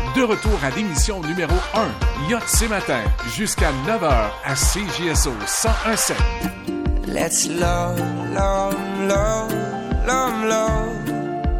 De retour à l'émission numéro 1, Yacht ces matins, jusqu'à 9h à CJSO 101.7. Let's love, love, love, love, love.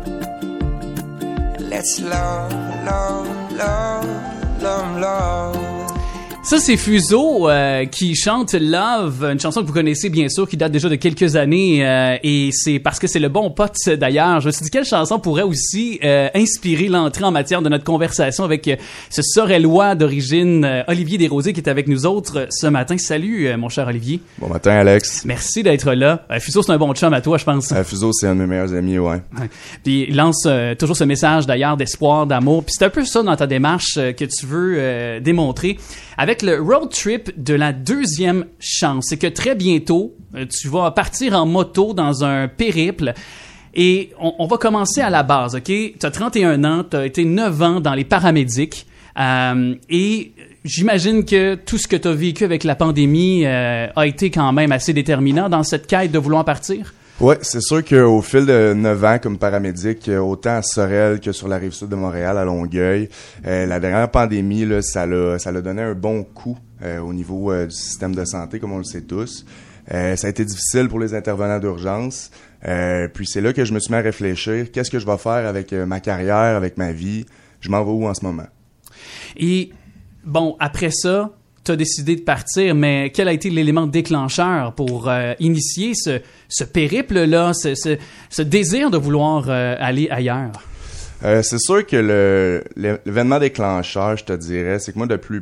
Let's love, love, love, love, love. Ça, c'est Fuseau qui chante Love, une chanson que vous connaissez bien sûr, qui date déjà de quelques années, et c'est parce que c'est le bon pote d'ailleurs. Je me suis dit, quelle chanson pourrait aussi inspirer l'entrée en matière de notre conversation avec ce Sorellois d'origine, Olivier Desrosiers, qui est avec nous autres ce matin. Salut, mon cher Olivier. Bon matin, Alex. Merci d'être là. Fuseau, c'est un bon chum à toi, je pense. Fuseau, c'est un de mes meilleurs amis, ouais. Puis il lance toujours ce message d'ailleurs d'espoir, d'amour. Puis c'est un peu ça dans ta démarche que tu veux démontrer avec le road trip de la deuxième chance. C'est que très bientôt, tu vas partir en moto dans un périple. Et on va commencer à la base, OK? Tu as 31 ans, tu as été 9 ans dans les paramédics. Et j'imagine que tout ce que tu as vécu avec la pandémie a été quand même assez déterminant dans cette quête de vouloir partir. Oui, c'est sûr qu'au fil de 9 ans comme paramédic, autant à Sorel que sur la rive-sud de Montréal, à Longueuil, la dernière pandémie, là, ça l'a donné un bon coup au niveau du système de santé, comme on le sait tous. Ça a été difficile pour les intervenants d'urgence. Puis c'est là que je me suis mis à réfléchir, qu'est-ce que je vais faire avec ma carrière, avec ma vie? Je m'en vais où en ce moment? Et bon, après ça, tu as décidé de partir, mais quel a été l'élément déclencheur pour initier ce périple-là, ce désir de vouloir aller ailleurs? C'est sûr que l'événement déclencheur, je te dirais, c'est que moi, depuis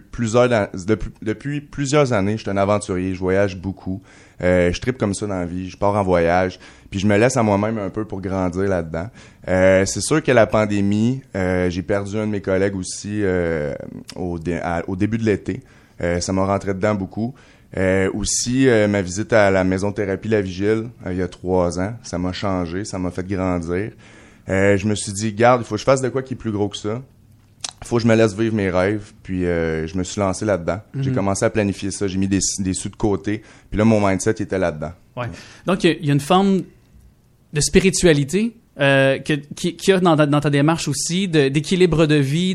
plusieurs années, je suis un aventurier, je voyage beaucoup. Je tripe comme ça dans la vie, je pars en voyage, puis je me laisse à moi-même un peu pour grandir là-dedans. C'est sûr que la pandémie, j'ai perdu un de mes collègues aussi au début de l'été. Ça m'a rentré dedans beaucoup. Aussi, ma visite à la maison de thérapie La Vigile, il y a 3 ans, ça m'a changé, ça m'a fait grandir. Je me suis dit, garde, il faut que je fasse de quoi qui est plus gros que ça. Il faut que je me laisse vivre mes rêves. Puis je me suis lancé là-dedans. Mm-hmm. J'ai commencé à planifier ça. J'ai mis des sous de côté. Puis là, mon mindset était là-dedans. Ouais. Donc, il y a une forme de spiritualité qu'il y a dans ta démarche aussi, d'équilibre de vie,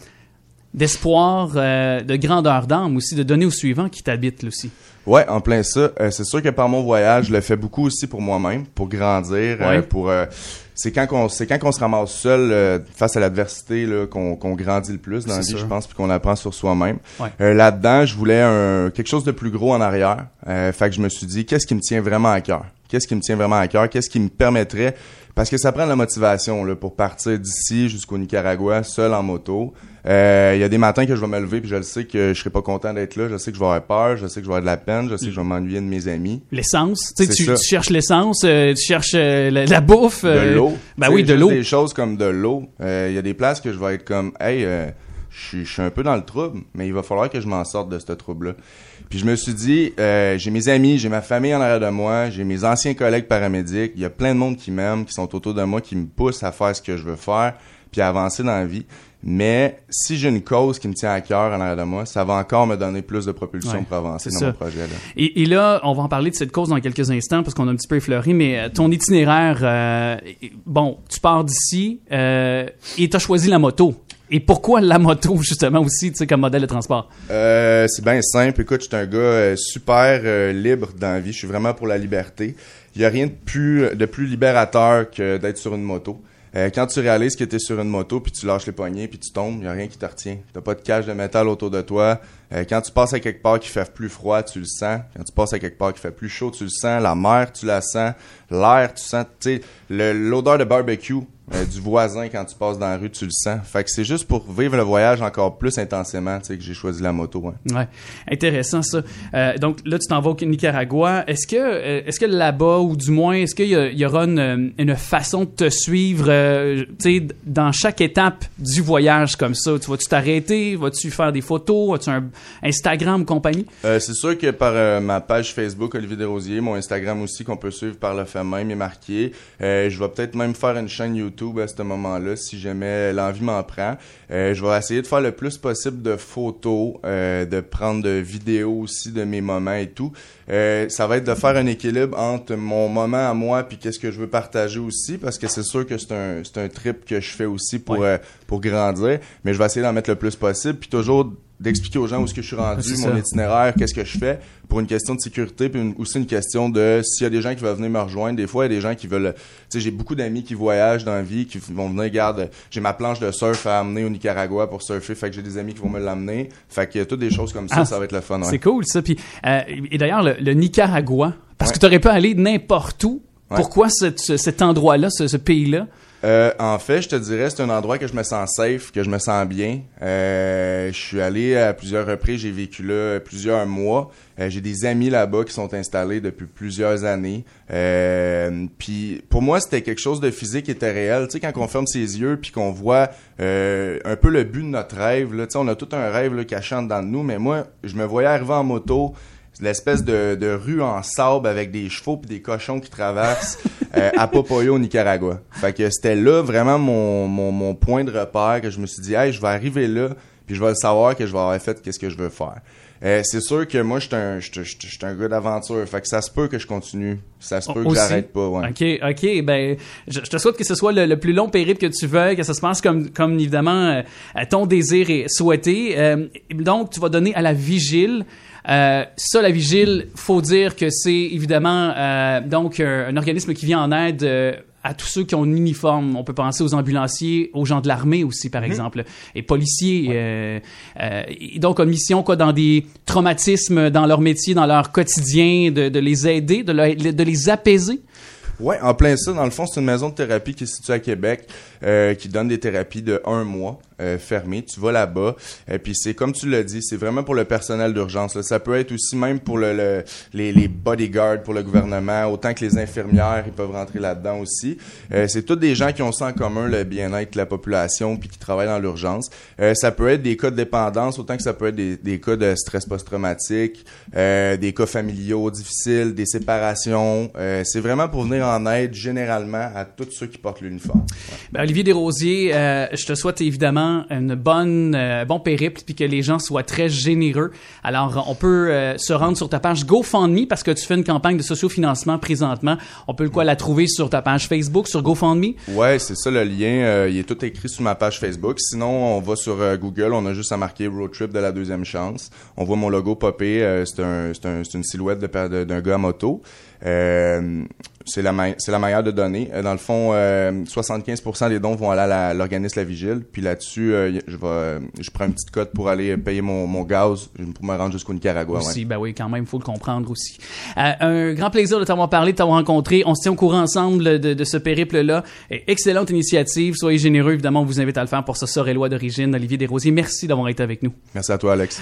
d'espoir, de grandeur d'âme aussi, de donner au suivant qui t'habite là aussi. Ouais, en plein ça. C'est sûr que par mon voyage, je le fais beaucoup aussi pour moi-même, pour grandir, ouais. C'est quand on se ramasse seul face à l'adversité là, qu'on grandit le plus dans la vie, je pense, puis qu'on apprend sur soi-même. Ouais. Là-dedans, je voulais quelque chose de plus gros en arrière. Fait que je me suis dit, qu'est-ce qui me tient vraiment à cœur? Qu'est-ce qui me tient vraiment à cœur? Qu'est-ce qui me permettrait... Parce que ça prend de la motivation là, pour partir d'ici jusqu'au Nicaragua, seul en moto. Il y a des matins que je vais me lever puis je le sais que je serai pas content d'être là. Je sais que je vais avoir peur, je sais que je vais avoir de la peine, je sais que je vais m'ennuyer de mes amis. L'essence, tu cherches l'essence, tu cherches la bouffe. De l'eau. Ben oui, de l'eau. Des choses comme de l'eau. Il y a des places que je vais être comme, hey, je suis un peu dans le trouble, mais il va falloir que je m'en sorte de ce trouble-là. Puis je me suis dit, j'ai mes amis, j'ai ma famille en arrière de moi, j'ai mes anciens collègues paramédics, il y a plein de monde qui m'aiment, qui sont autour de moi, qui me poussent à faire ce que je veux faire, puis à avancer dans la vie. Mais si j'ai une cause qui me tient à cœur en arrière de moi, ça va encore me donner plus de propulsion pour avancer dans mon projet. Là. Et là, on va en parler de cette cause dans quelques instants parce qu'on a un petit peu effleuré, mais ton itinéraire, bon, tu pars d'ici et tu as choisi la moto. Et pourquoi la moto, justement, aussi, tu sais, comme modèle de transport? C'est bien simple. Écoute, je suis un gars super libre dans la vie. Je suis vraiment pour la liberté. Il n'y a rien de plus libérateur que d'être sur une moto. Quand tu réalises que tu es sur une moto, puis tu lâches les poignets, puis tu tombes, il n'y a rien qui te retient. Tu n'as pas de cage de métal autour de toi. Quand tu passes à quelque part qui fait plus froid, tu le sens. Quand tu passes à quelque part qui fait plus chaud, tu le sens. La mer, tu la sens. L'air, tu sens. Tu sais, l'odeur de barbecue du voisin quand tu passes dans la rue, tu le sens. Fait que c'est juste pour vivre le voyage encore plus intensément, tu sais, que j'ai choisi la moto. Hein. Ouais, intéressant ça. Donc là, tu t'en vas au Nicaragua. Est-ce que là-bas, ou du moins, est-ce qu'il y aura une façon de te suivre, tu sais, dans chaque étape du voyage comme ça? Tu vas-tu t'arrêter? Vas-tu faire des photos? As-tu Instagram, compagnie? C'est sûr que par ma page Facebook, Olivier Desrosiers, mon Instagram aussi, qu'on peut suivre par le fait même, est marqué. Je vais peut-être même faire une chaîne YouTube à ce moment-là, si jamais l'envie m'en prend. Je vais essayer de faire le plus possible de photos, de prendre de vidéos aussi de mes moments et tout. Ça va être de faire un équilibre entre mon moment à moi puis qu'est-ce que je veux partager aussi, parce que c'est sûr que c'est un trip que je fais aussi pour grandir, mais je vais essayer d'en mettre le plus possible, puis toujours d'expliquer aux gens où est-ce que je suis rendu, mon itinéraire, qu'est-ce que je fais, pour une question de sécurité, puis aussi une question de s'il y a des gens qui veulent venir me rejoindre. Des fois, il y a des gens qui veulent... Tu sais, j'ai beaucoup d'amis qui voyagent dans la vie, qui vont venir, regarde, j'ai ma planche de surf à amener au Nicaragua pour surfer, fait que j'ai des amis qui vont me l'amener. Fait que toutes des choses comme ça, ça va être le fun. Ouais. C'est cool, ça. Puis, et d'ailleurs, le Nicaragua, parce que tu aurais pu aller n'importe où. Ouais. Pourquoi cet endroit-là, ce pays-là? En fait, je te dirais, c'est un endroit que je me sens safe, que je me sens bien. Je suis allé à plusieurs reprises, j'ai vécu là plusieurs mois. J'ai des amis là-bas qui sont installés depuis plusieurs années. Puis pour moi, c'était quelque chose de physique qui était réel. Tu sais, quand on ferme ses yeux puis qu'on voit un peu le but de notre rêve, là, tu sais, on a tout un rêve là, caché en dedans de nous, mais moi, je me voyais arriver en moto, l'espèce de rue en sable avec des chevaux puis des cochons qui traversent à Popoyo, au Nicaragua. Fait que c'était là vraiment mon point de repère, que je me suis dit, hey, je vais arriver là puis je vais le savoir que je vais avoir fait qu'est-ce que je veux faire. C'est sûr que moi, je suis un gars d'aventure. Fait que ça se peut que je continue. Ça se peut que j'arrête pas, ouais. OK. Ben, je te souhaite que ce soit le plus long périple que tu veuilles, que ça se passe comme évidemment, ton désir est souhaité. Donc, tu vas donner à la vigile. Ça, la vigile, faut dire que c'est évidemment donc un organisme qui vient en aide à tous ceux qui ont un uniforme. On peut penser aux ambulanciers, aux gens de l'armée aussi, par exemple, et policiers. Donc, une mission dans des traumatismes dans leur métier, dans leur quotidien, de les aider, de les apaiser. Ouais, en plein ça. Dans le fond, c'est une maison de thérapie qui est située à Québec, qui donne des thérapies de 1 mois fermées. Tu vas là-bas, puis c'est comme tu l'as dit, c'est vraiment pour le personnel d'urgence. Là. Ça peut être aussi même pour les bodyguards pour le gouvernement, autant que les infirmières, ils peuvent rentrer là-dedans aussi. C'est tous des gens qui ont ça en commun, le bien-être de la population, puis qui travaillent dans l'urgence. Ça peut être des cas de dépendance, autant que ça peut être des cas de stress post-traumatique, des cas familiaux difficiles, des séparations. C'est vraiment pour venir en aide généralement à tous ceux qui portent l'uniforme. Ouais. Ben, Olivier Desrosiers, je te souhaite évidemment une bon périple puis que les gens soient très généreux. Alors, on peut se rendre sur ta page GoFundMe parce que tu fais une campagne de sociofinancement présentement. On peut la trouver sur ta page Facebook, sur GoFundMe? Ouais, c'est ça le lien. Il est tout écrit sur ma page Facebook. Sinon, on va sur Google. On a juste à marquer Road Trip de la deuxième chance. On voit mon logo popper. C'est une silhouette d'un gars à moto. C'est la manière de donner. Dans le fond, 75% des dons vont aller à l'organisme La Vigile. Puis là-dessus, je prends une petite cote pour aller payer mon gaz pour me rendre jusqu'au Nicaragua. Aussi, ouais. Ben oui, quand même, il faut le comprendre aussi. Un grand plaisir de t'avoir parlé, de t'avoir rencontré. On se tient au courant ensemble de ce périple-là. Excellente initiative. Soyez généreux. Évidemment, on vous invite à le faire pour ce Sorellois d'origine. Olivier Desrosiers, merci d'avoir été avec nous. Merci à toi, Alex.